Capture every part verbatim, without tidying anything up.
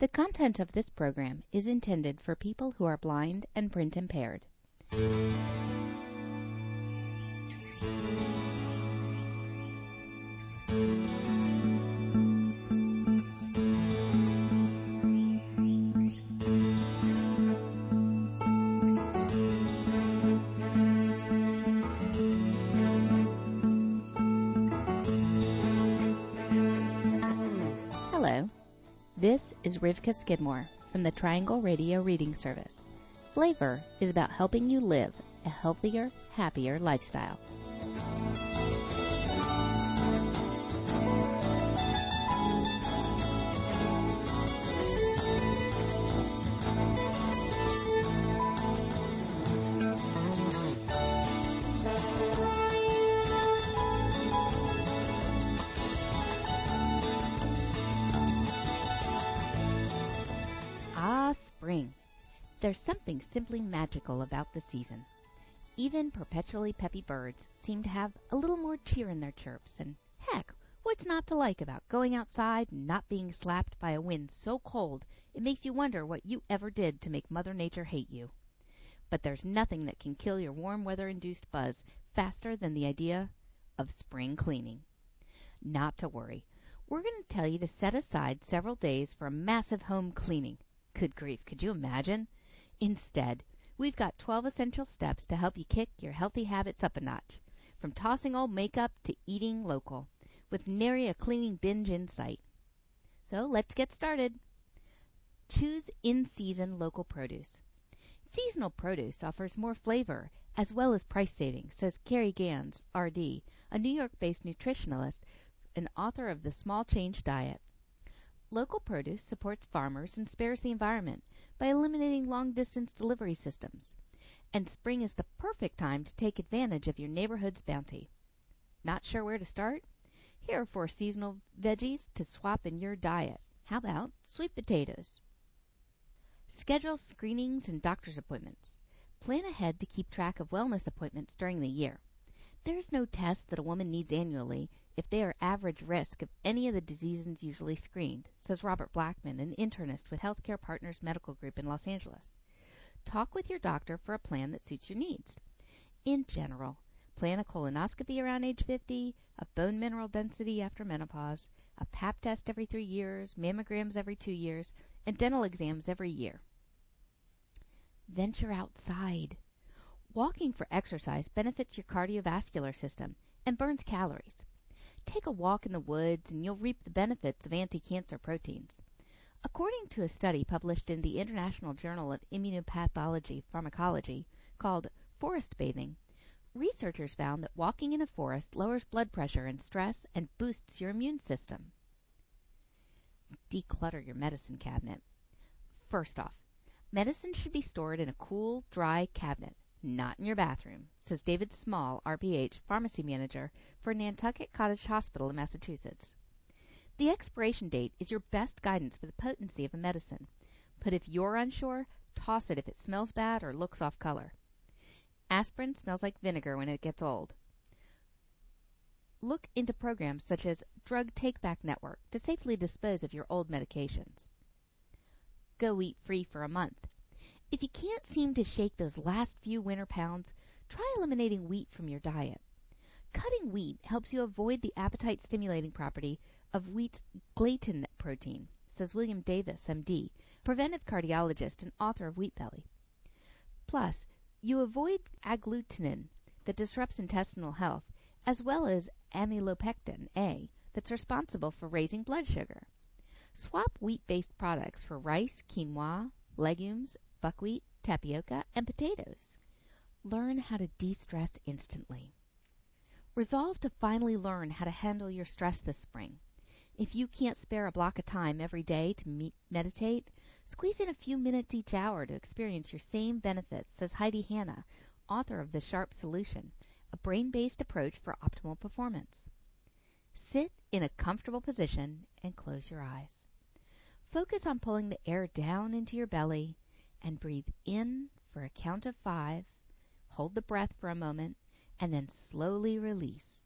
The content of this program is intended for people who are blind and print impaired. Hello, this is Rivka Skidmore from the Triangle Radio Reading Service. Flavor is about helping you live a healthier, happier lifestyle. Spring. There's something simply magical about the season. Even perpetually peppy birds seem to have a little more cheer in their chirps, and heck, what's not to like about going outside and not being slapped by a wind so cold it makes you wonder what you ever did to make Mother Nature hate you. But there's nothing that can kill your warm weather-induced buzz faster than the idea of spring cleaning. Not to worry. We're going to tell you to set aside several days for a massive home cleaning. Good grief, could you imagine? Instead, we've got twelve essential steps to help you kick your healthy habits up a notch, from tossing old makeup to eating local, with nary a cleaning binge in sight. So let's get started. Choose in-season local produce. Seasonal produce offers more flavor as well as price savings, says Carrie Gans, R D, a New York-based nutritionalist and author of The Small Change Diet. Local produce supports farmers and spares the environment by eliminating long-distance delivery systems. And spring is the perfect time to take advantage of your neighborhood's bounty. Not sure where to start? Here are four seasonal veggies to swap in your diet. How about sweet potatoes? Schedule screenings and doctor's appointments. Plan ahead to keep track of wellness appointments during the year. There's no test that a woman needs annually if they are average risk of any of the diseases usually screened, says Robert Blackman, an internist with Healthcare Partners Medical Group in Los Angeles. Talk with your doctor for a plan that suits your needs. In general, plan a colonoscopy around age fifty, a bone mineral density after menopause, a pap test every three years, mammograms every two years, and dental exams every year. Venture outside. Walking for exercise benefits your cardiovascular system and burns calories. Take a walk in the woods and you'll reap the benefits of anti-cancer proteins. According to a study published in the International Journal of Immunopathology Pharmacology called Forest Bathing, researchers found that walking in a forest lowers blood pressure and stress and boosts your immune system. Declutter your medicine cabinet. First off, medicine should be stored in a cool, dry cabinet. Not in your bathroom, says David Small, R B H, pharmacy manager for Nantucket Cottage Hospital in Massachusetts. The expiration date is your best guidance for the potency of a medicine, but if you're unsure, toss it if it smells bad or looks off color. Aspirin smells like vinegar when it gets old. Look into programs such as Drug Takeback Network to safely dispose of your old medications. Go wheat free for a month. If you can't seem to shake those last few winter pounds, try eliminating wheat from your diet. Cutting wheat helps you avoid the appetite-stimulating property of wheat's gliadin protein, says William Davis, M D, preventive cardiologist and author of Wheat Belly. Plus, you avoid agglutinin that disrupts intestinal health, as well as amylopectin A that's responsible for raising blood sugar. Swap wheat-based products for rice, quinoa, legumes, buckwheat, tapioca, and potatoes. Learn how to de-stress instantly. Resolve to finally learn how to handle your stress this spring. If you can't spare a block of time every day to me- meditate, squeeze in a few minutes each hour to experience your same benefits, says Heidi Hanna, author of The Sharp Solution, a brain-based approach for optimal performance. Sit in a comfortable position and close your eyes. Focus on pulling the air down into your belly and breathe in for a count of five. Hold the breath for a moment and then slowly release.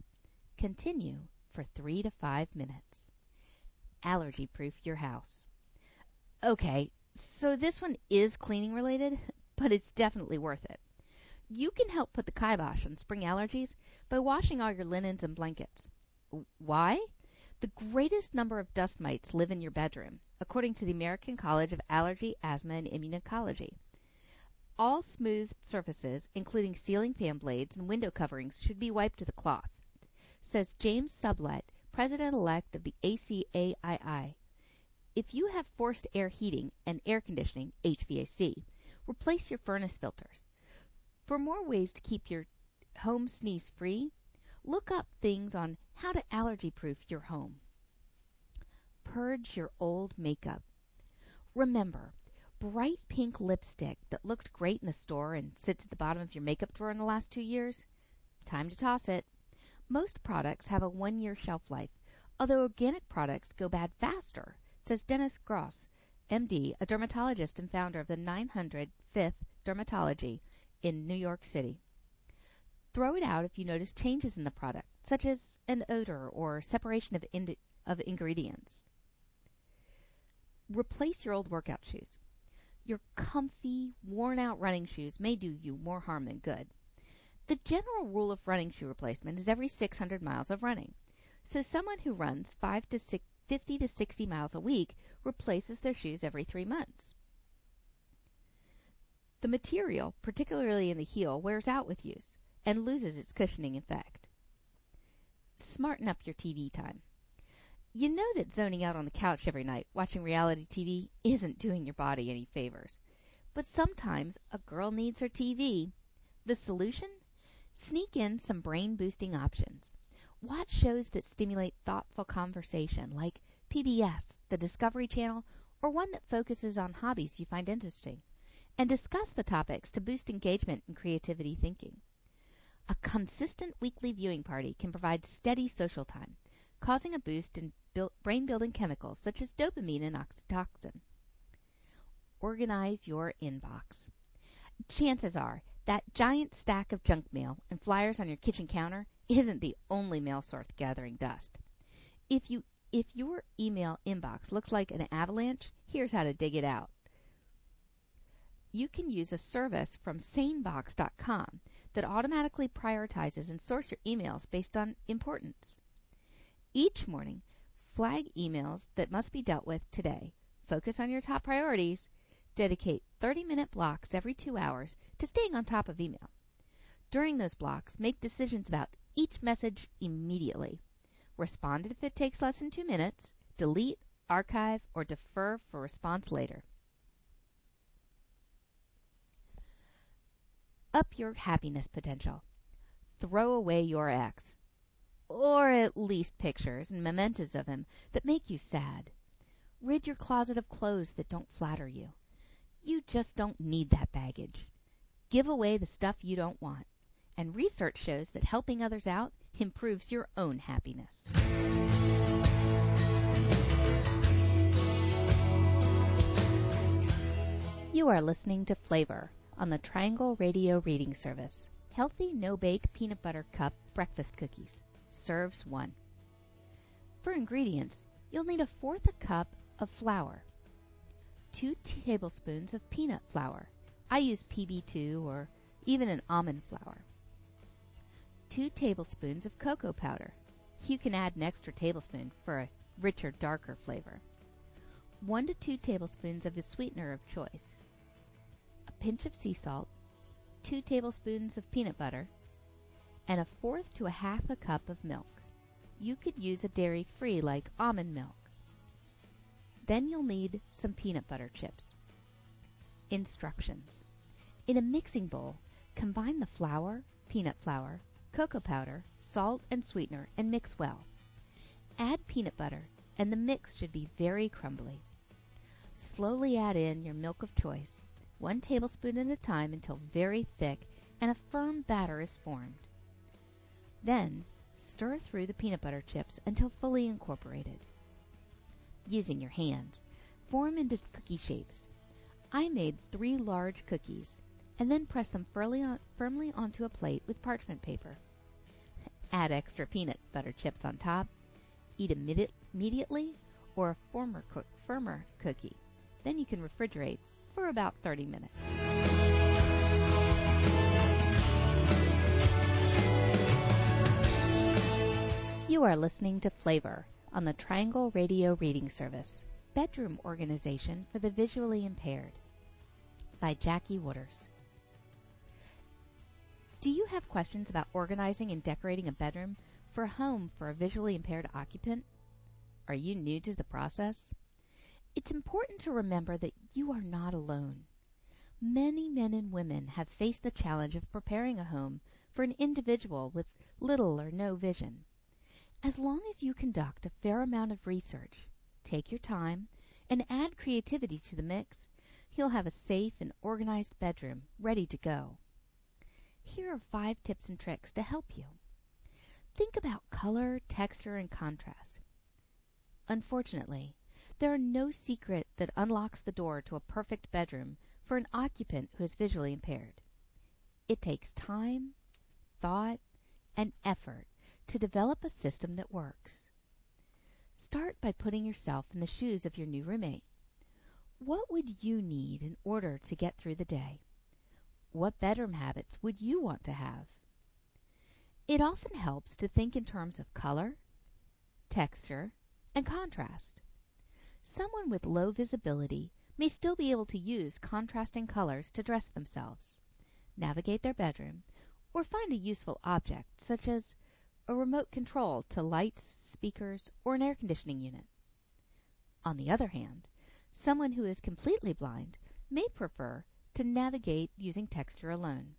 Continue for three to five minutes. Allergy-proof your house. Okay, so this one is cleaning related, but it's definitely worth it. You can help put the kibosh on spring allergies by washing all your linens and blankets. Why? The greatest number of dust mites live in your bedroom, according to the American College of Allergy, Asthma, and Immunology. All smooth surfaces, including ceiling fan blades and window coverings, should be wiped with a cloth, says James Sublett, president-elect of the A C A I I. If you have forced air heating and air conditioning, H V A C, replace your furnace filters. For more ways to keep your home sneeze-free, look up things on how to allergy-proof your home. Purge your old makeup. Remember, bright pink lipstick that looked great in the store and sits at the bottom of your makeup drawer in the last two years? Time to toss it. Most products have a one-year shelf life, although organic products go bad faster, says Dennis Gross, M D, a dermatologist and founder of the nine hundred fifth Dermatology in New York City. Throw it out if you notice changes in the product, such as an odor or separation of, ind- of ingredients. Replace your old workout shoes. Your comfy, worn-out running shoes may do you more harm than good. The general rule of running shoe replacement is every six hundred miles of running. So someone who runs five to six, fifty to sixty miles a week replaces their shoes every three months. The material, particularly in the heel, wears out with use and loses its cushioning effect. Smarten up your T V time. You know that zoning out on the couch every night watching reality T V isn't doing your body any favors. But sometimes a girl needs her T V. The solution? Sneak in some brain-boosting options. Watch shows that stimulate thoughtful conversation, like P B S, the Discovery Channel, or one that focuses on hobbies you find interesting, and discuss the topics to boost engagement and creativity thinking. A consistent weekly viewing party can provide steady social time, causing a boost in build, brain-building chemicals such as dopamine and oxytocin. Organize your inbox. Chances are that giant stack of junk mail and flyers on your kitchen counter isn't the only mail sort gathering dust. If you if your email inbox looks like an avalanche, here's how to dig it out. You can use a service from sanebox dot com that automatically prioritizes and sorts your emails based on importance. Each morning, flag emails that must be dealt with today. Focus on your top priorities. Dedicate thirty-minute blocks every two hours to staying on top of email. During those blocks, make decisions about each message immediately. Respond if it takes less than two minutes. Delete, archive, or defer for response later. Up your happiness potential. Throw away your ex. Or at least pictures and mementos of him that make you sad. Rid your closet of clothes that don't flatter you. You just don't need that baggage. Give away the stuff you don't want. And research shows that helping others out improves your own happiness. You are listening to Flavor on the Triangle Radio Reading Service. Healthy, no-bake peanut butter cup breakfast cookies. Serves one. For ingredients, you'll need a fourth a cup of flour, two tablespoons of peanut flour. I use P B two or even an almond flour. Two tablespoons of cocoa powder. You can add an extra tablespoon for a richer, darker flavor. One to two tablespoons of a sweetener of choice. A pinch of sea salt, two tablespoons of peanut butter, and a fourth to a half a cup of milk. You could use a dairy-free like almond milk. Then you'll need some peanut butter chips. Instructions. In a mixing bowl, combine the flour, peanut flour, cocoa powder, salt, and sweetener and mix well. Add peanut butter, and the mix should be very crumbly. Slowly add in your milk of choice, one tablespoon at a time until very thick and a firm batter is formed. Then, stir through the peanut butter chips until fully incorporated. Using your hands, form into cookie shapes. I made three large cookies and then press them firmly, on, firmly onto a plate with parchment paper. Add extra peanut butter chips on top. Eat immediate, immediately or a firmer, firmer cookie. Then you can refrigerate for about thirty minutes. You are listening to Flavor on the Triangle Radio Reading Service, Bedroom Organization for the Visually Impaired, by Jackie Wooders. Do you have questions about organizing and decorating a bedroom for a home for a visually impaired occupant? Are you new to the process? It's important to remember that you are not alone. Many men and women have faced the challenge of preparing a home for an individual with little or no vision. As long as you conduct a fair amount of research, take your time, and add creativity to the mix, you'll have a safe and organized bedroom ready to go. Here are five tips and tricks to help you. Think about color, texture, and contrast. Unfortunately, there are no secret that unlocks the door to a perfect bedroom for an occupant who is visually impaired. It takes time, thought, and effort to develop a system that works. Start by putting yourself in the shoes of your new roommate. What would you need in order to get through the day? What bedroom habits would you want to have? It often helps to think in terms of color, texture, and contrast. Someone with low visibility may still be able to use contrasting colors to dress themselves, navigate their bedroom, or find a useful object such as a remote control to lights, speakers, or an air conditioning unit. On the other hand, someone who is completely blind may prefer to navigate using texture alone.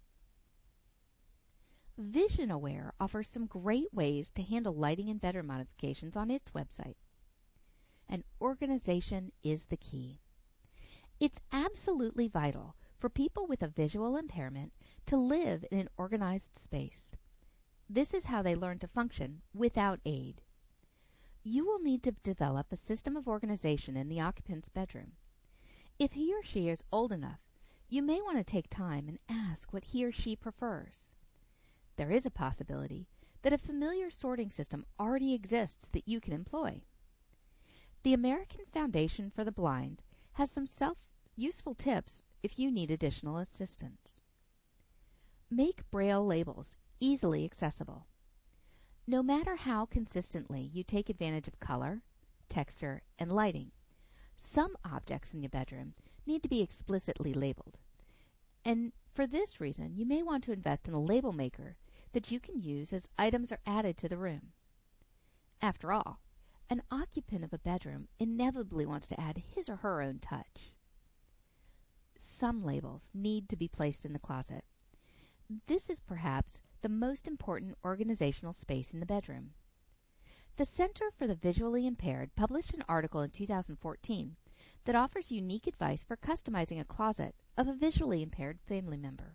Vision Aware offers some great ways to handle lighting and bedroom modifications on its website. And organization is the key. It's absolutely vital for people with a visual impairment to live in an organized space. This is how they learn to function without aid. You will need to develop a system of organization in the occupant's bedroom. If he or she is old enough, you may want to take time and ask what he or she prefers. There is a possibility that a familiar sorting system already exists that you can employ. The American Foundation for the Blind has some self-useful tips if you need additional assistance. Make Braille labels easily accessible. No matter how consistently you take advantage of color, texture, and lighting, some objects in your bedroom need to be explicitly labeled. And for this reason, you may want to invest in a label maker that you can use as items are added to the room. After all, an occupant of a bedroom inevitably wants to add his or her own touch. Some labels need to be placed in the closet. This is perhaps the most important organizational space in the bedroom. The Center for the Visually Impaired published an article in two thousand fourteen that offers unique advice for customizing a closet of a visually impaired family member.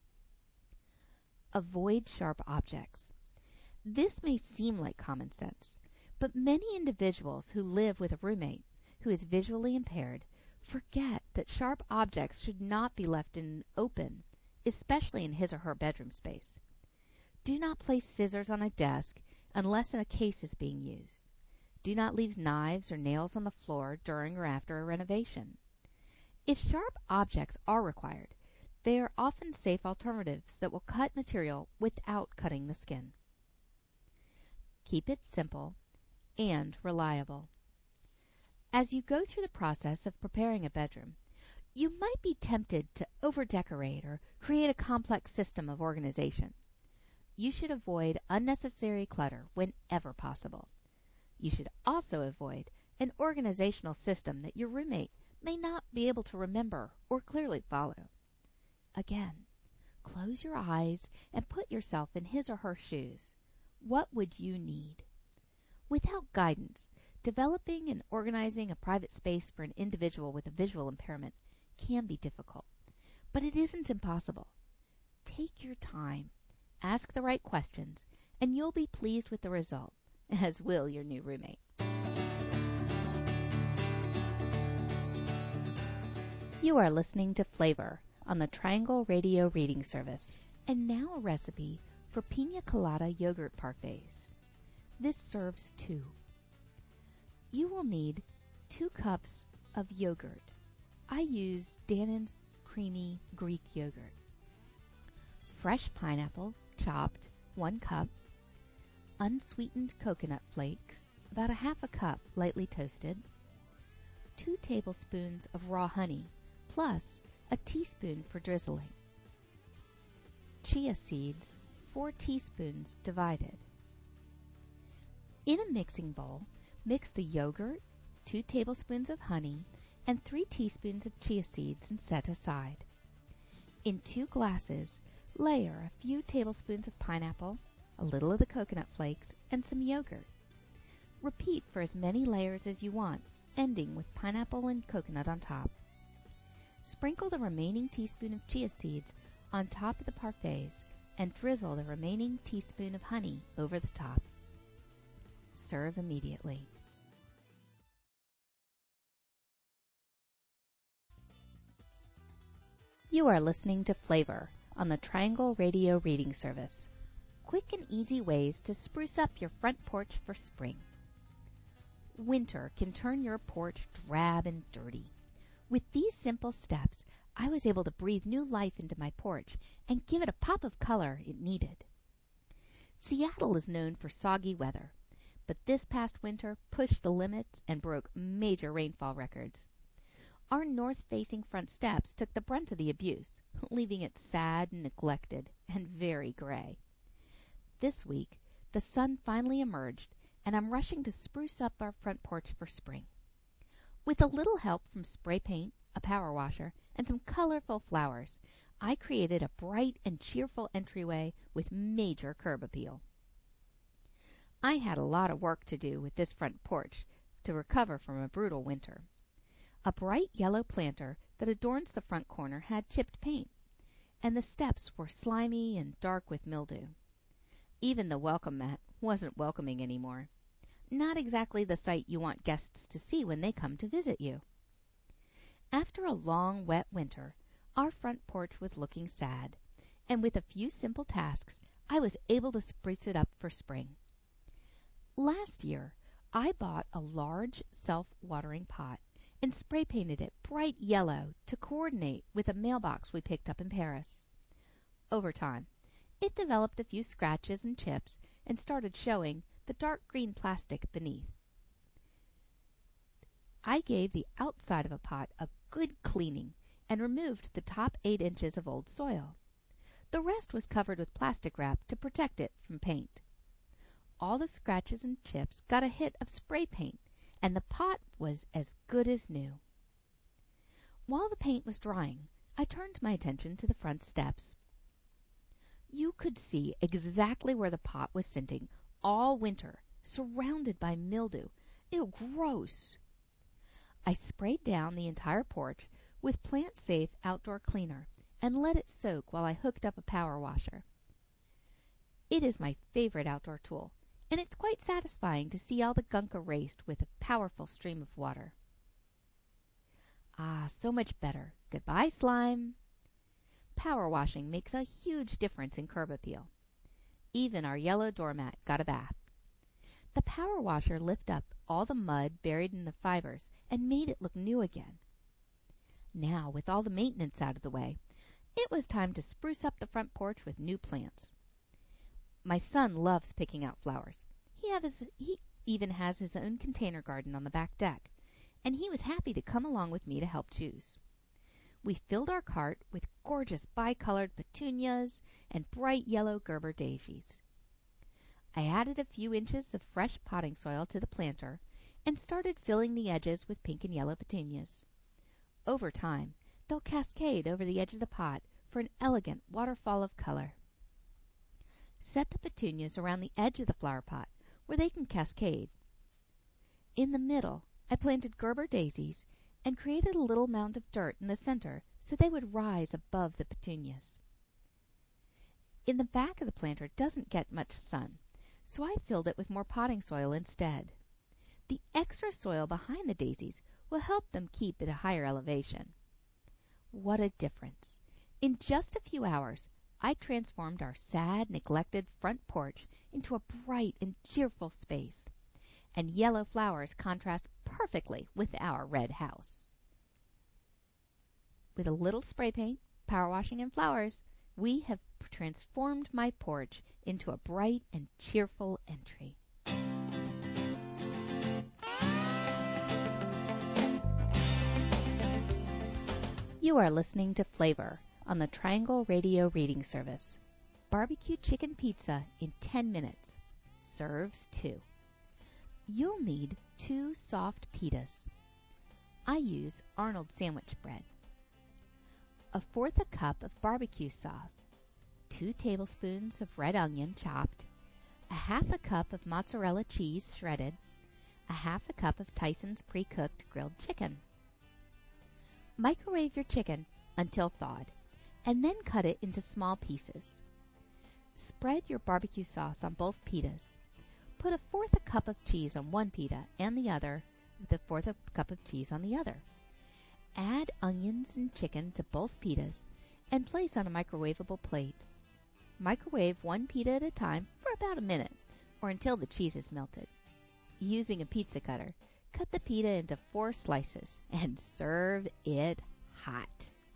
Avoid sharp objects. This may seem like common sense, but many individuals who live with a roommate who is visually impaired forget that sharp objects should not be left in open, especially in his or her bedroom space. Do not place scissors on a desk unless a case is being used. Do not leave knives or nails on the floor during or after a renovation. If sharp objects are required, they are often safe alternatives that will cut material without cutting the skin. Keep it simple and reliable. As you go through the process of preparing a bedroom, you might be tempted to over-decorate or create a complex system of organization. You should avoid unnecessary clutter whenever possible. You should also avoid an organizational system that your roommate may not be able to remember or clearly follow. Again, close your eyes and put yourself in his or her shoes. What would you need? Without guidance, developing and organizing a private space for an individual with a visual impairment can be difficult, but it isn't impossible. Take your time, ask the right questions, and you'll be pleased with the result, as will your new roommate. You are listening to Flavor on the Triangle Radio Reading Service. And now a recipe for pina colada yogurt parfaits. This serves two. You will need two cups of yogurt, I use Dannon's creamy Greek yogurt. Fresh pineapple, chopped, one cup. Unsweetened coconut flakes, about a half a cup, lightly toasted. Two tablespoons of raw honey, plus a teaspoon for drizzling. Chia seeds, four teaspoons divided. In a mixing bowl, mix the yogurt, two tablespoons of honey, and three teaspoons of chia seeds and set aside. In two glasses, layer a few tablespoons of pineapple, a little of the coconut flakes, and some yogurt. Repeat for as many layers as you want, ending with pineapple and coconut on top. Sprinkle the remaining teaspoon of chia seeds on top of the parfaits and drizzle the remaining teaspoon of honey over the top. Serve immediately. You are listening to Flavor on the Triangle Radio Reading Service. Quick and easy ways to spruce up your front porch for spring. Winter can turn your porch drab and dirty. With these simple steps, I was able to breathe new life into my porch and give it a pop of color it needed. Seattle is known for soggy weather, but this past winter pushed the limits and broke major rainfall records. Our north-facing front steps took the brunt of the abuse, leaving it sad and neglected and very gray. This week, the sun finally emerged, and I'm rushing to spruce up our front porch for spring. With a little help from spray paint, a power washer, and some colorful flowers, I created a bright and cheerful entryway with major curb appeal. I had a lot of work to do with this front porch to recover from a brutal winter. A bright yellow planter that adorns the front corner had chipped paint, and the steps were slimy and dark with mildew. Even the welcome mat wasn't welcoming anymore. Not exactly the sight you want guests to see when they come to visit you. After a long, wet winter, our front porch was looking sad, and with a few simple tasks, I was able to spruce it up for spring. Last year, I bought a large self-watering pot and spray painted it bright yellow to coordinate with a mailbox we picked up in Paris. Over time, it developed a few scratches and chips and started showing the dark green plastic beneath. I gave the outside of a pot a good cleaning and removed the top eight inches of old soil. The rest was covered with plastic wrap to protect it from paint. All the scratches and chips got a hit of spray paint, and the pot was as good as new. While the paint was drying, I turned my attention to the front steps. You could see exactly where the pot was sitting all winter, surrounded by mildew. Ew, gross! I sprayed down the entire porch with plant-safe outdoor cleaner and let it soak while I hooked up a power washer. It is my favorite outdoor tool, and it's quite satisfying to see all the gunk erased with a powerful stream of water. Ah, so much better. Goodbye, slime. Power washing makes a huge difference in curb appeal. Even our yellow doormat got a bath. The power washer lifted up all the mud buried in the fibers and made it look new again. Now, with all the maintenance out of the way, it was time to spruce up the front porch with new plants. My son loves picking out flowers. He, have his, he even has his own container garden on the back deck, and he was happy to come along with me to help choose. We filled our cart with gorgeous bicolored petunias and bright yellow Gerber daisies. I added a few inches of fresh potting soil to the planter and started filling the edges with pink and yellow petunias. Over time, they'll cascade over the edge of the pot for an elegant waterfall of color. Set the petunias around the edge of the flower pot where they can cascade. In the middle, I planted Gerber daisies and created a little mound of dirt in the center so they would rise above the petunias. In the back of the planter doesn't get much sun, so I filled it with more potting soil instead. The extra soil behind the daisies will help them keep at a higher elevation. What a difference! In just a few hours, I transformed our sad, neglected front porch into a bright and cheerful space, and yellow flowers contrast perfectly with our red house. With a little spray paint, power washing, and flowers, we have transformed my porch into a bright and cheerful entry. You are listening to Flavor on the Triangle Radio Reading Service. Barbecue chicken pizza in ten minutes. Serves two. You'll need two soft pitas. I use Arnold sandwich bread. A fourth a cup of barbecue sauce. Two tablespoons of red onion chopped. A half a cup of mozzarella cheese shredded. A half a cup of Tyson's pre-cooked grilled chicken. Microwave your chicken until thawed, and then cut it into small pieces. Spread your barbecue sauce on both pitas. Put a fourth a cup of cheese on one pita and the other with a fourth a cup of cheese on the other. Add onions and chicken to both pitas and place on a microwavable plate. Microwave one pita at a time for about a minute or until the cheese is melted. Using a pizza cutter, cut the pita into four slices and serve it hot.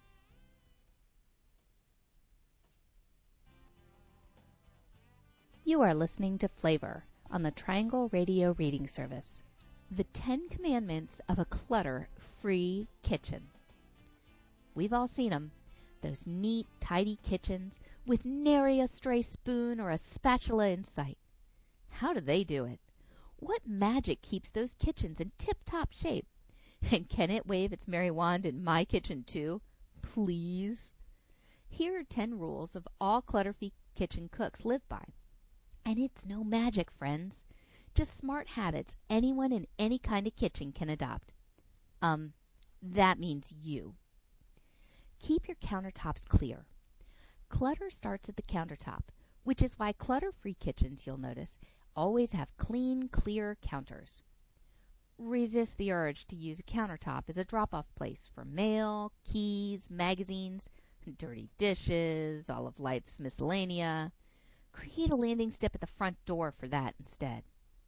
You are listening to Flavor on the Triangle Radio Reading Service. The Ten Commandments of a Clutter-Free Kitchen. We've all seen them. Those neat, tidy kitchens with nary a stray spoon or a spatula in sight. How do they do it? What magic keeps those kitchens in tip-top shape? And can it wave its merry wand in my kitchen too? Please? Here are ten rules of all clutter-free kitchen cooks live by. And it's no magic, friends. Just smart habits anyone in any kind of kitchen can adopt. Um, that means you. Keep your countertops clear. Clutter starts at the countertop, which is why clutter-free kitchens, you'll notice, always have clean, clear counters. Resist the urge to use a countertop as a drop-off place for mail, keys, magazines, dirty dishes, all of life's miscellanea. Create a landing step at the front door for that instead.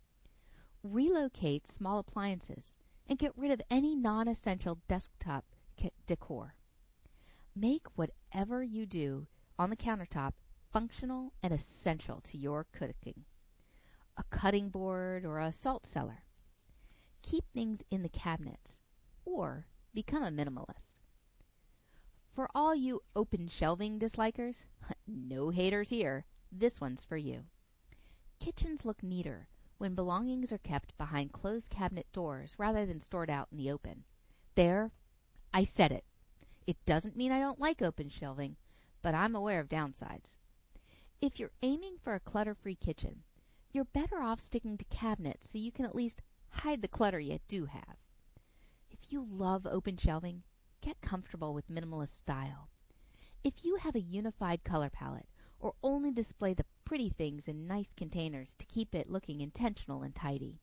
Relocate small appliances and get rid of any non-essential desktop decor. Make whatever you do on the countertop functional and essential to your cooking. A cutting board or a salt cellar. Keep things in the cabinets or become a minimalist. For all you open shelving dislikers, no haters here. This one's for you. Kitchens look neater when belongings are kept behind closed cabinet doors rather than stored out in the open. There, I said it. It doesn't mean I don't like open shelving, but I'm aware of downsides. If you're aiming for a clutter-free kitchen, you're better off sticking to cabinets so you can at least hide the clutter you do have. If you love open shelving, get comfortable with minimalist style. If you have a unified color palette, or only display the pretty things in nice containers to keep it looking intentional and tidy.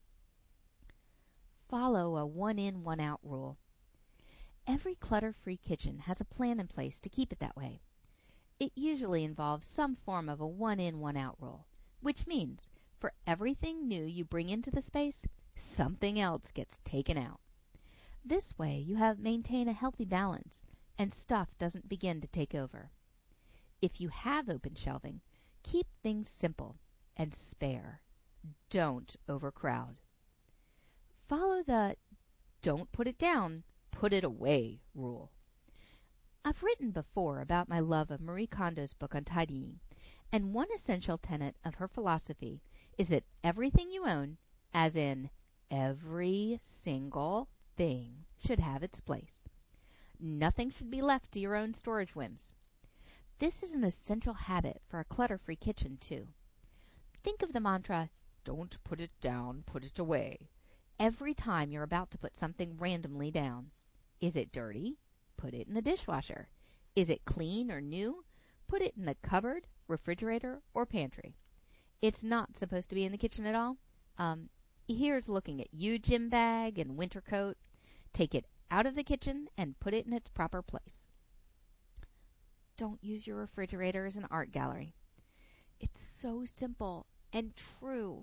Follow a one-in, one-out rule. Every clutter-free kitchen has a plan in place to keep it that way. It usually involves some form of a one-in, one-out rule, which means for everything new you bring into the space, something else gets taken out. This way you have maintain a healthy balance and stuff doesn't begin to take over. If you have open shelving, keep things simple and spare. Don't overcrowd. Follow the don't put it down, put it away rule. I've written before about my love of Marie Kondo's book on tidying, and one essential tenet of her philosophy is that everything you own, as in every single thing, should have its place. Nothing should be left to your own storage whims. This is an essential habit for a clutter-free kitchen, too. Think of the mantra, don't put it down, put it away, every time you're about to put something randomly down. Is it dirty? Put it in the dishwasher. Is it clean or new? Put it in the cupboard, refrigerator, or pantry. It's not supposed to be in the kitchen at all. Um, here's looking at you, gym bag and winter coat. Take it out of the kitchen and put it in its proper place. Don't use your refrigerator as an art gallery. It's so simple and true.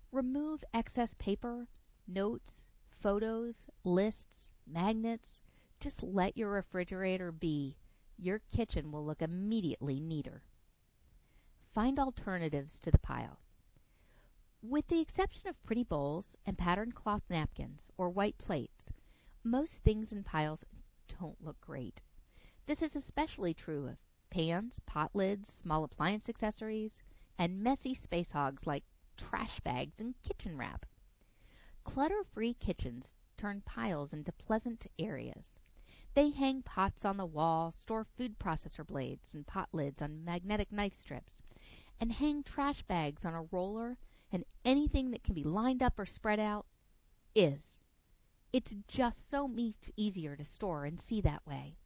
Remove excess paper, notes, photos, lists, magnets, Just let your refrigerator be. Your kitchen will look immediately neater. Find alternatives to the pile. With the exception of pretty bowls and patterned cloth napkins or white plates, most things in piles don't look great. This is especially true of pans, pot lids, small appliance accessories, and messy space hogs like trash bags and kitchen wrap. Clutter-free kitchens turn piles into pleasant areas. They hang pots on the wall, store food processor blades and pot lids on magnetic knife strips, and hang trash bags on a roller, and anything that can be lined up or spread out is. It's just so much easier to store and see that way.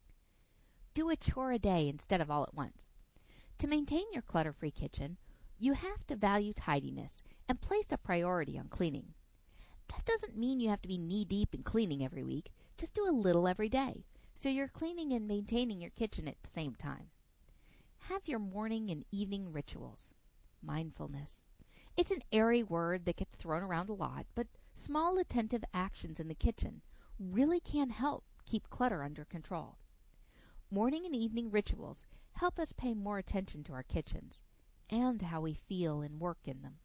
Do a chore a day instead of all at once. To maintain your clutter-free kitchen, you have to value tidiness and place a priority on cleaning. That doesn't mean you have to be knee-deep in cleaning every week. Just do a little every day, so you're cleaning and maintaining your kitchen at the same time. Have your morning and evening rituals. Mindfulness. It's an airy word that gets thrown around a lot, but small attentive actions in the kitchen really can help keep clutter under control. Morning and evening rituals help us pay more attention to our kitchens and how we feel and work in them.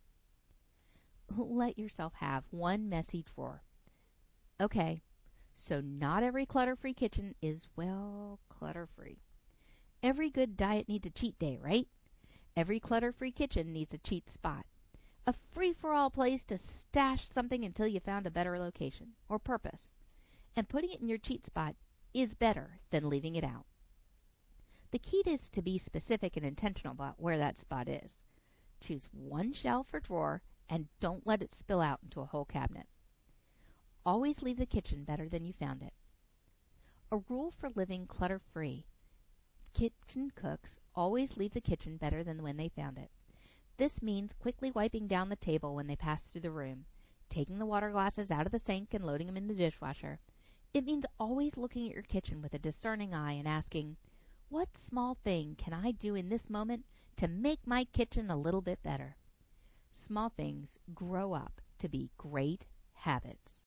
Let yourself have one messy drawer. Okay, so not every clutter-free kitchen is, well, clutter-free. Every good diet needs a cheat day, right? Every clutter-free kitchen needs a cheat spot. A free-for-all place to stash something until you found a better location or purpose. And putting it in your cheat spot is better than leaving it out. The key is to be specific and intentional about where that spot is. Choose one shelf or drawer and don't let it spill out into a whole cabinet. Always leave the kitchen better than you found it. A rule for living clutter-free. Kitchen cooks always leave the kitchen better than when they found it. This means quickly wiping down the table when they pass through the room, taking the water glasses out of the sink and loading them in the dishwasher. It means always looking at your kitchen with a discerning eye and asking, what small thing can I do in this moment to make my kitchen a little bit better? Small things grow up to be great habits.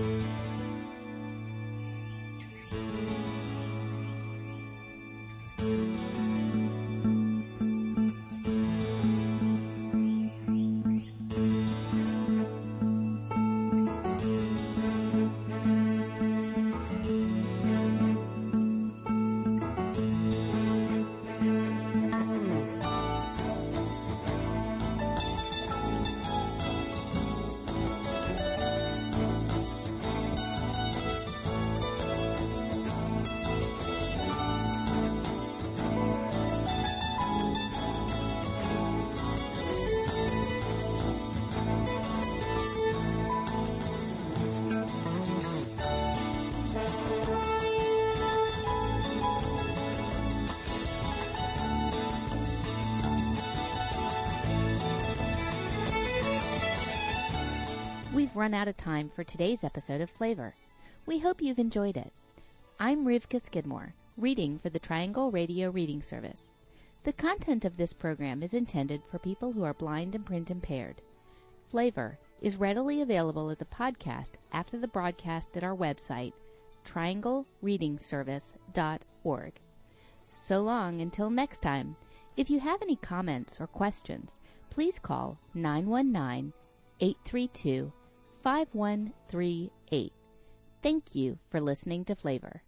We've run out of time for today's episode of Flavor. We hope you've enjoyed it. I'm Rivka Skidmore, reading for the Triangle Radio Reading Service. The content of this program is intended for people who are blind and print impaired. Flavor is readily available as a podcast after the broadcast at our website, triangle reading service dot org. So long until next time. If you have any comments or questions, please call nine one nine, eight three two, five one three eight. Thank you for listening to Flavor.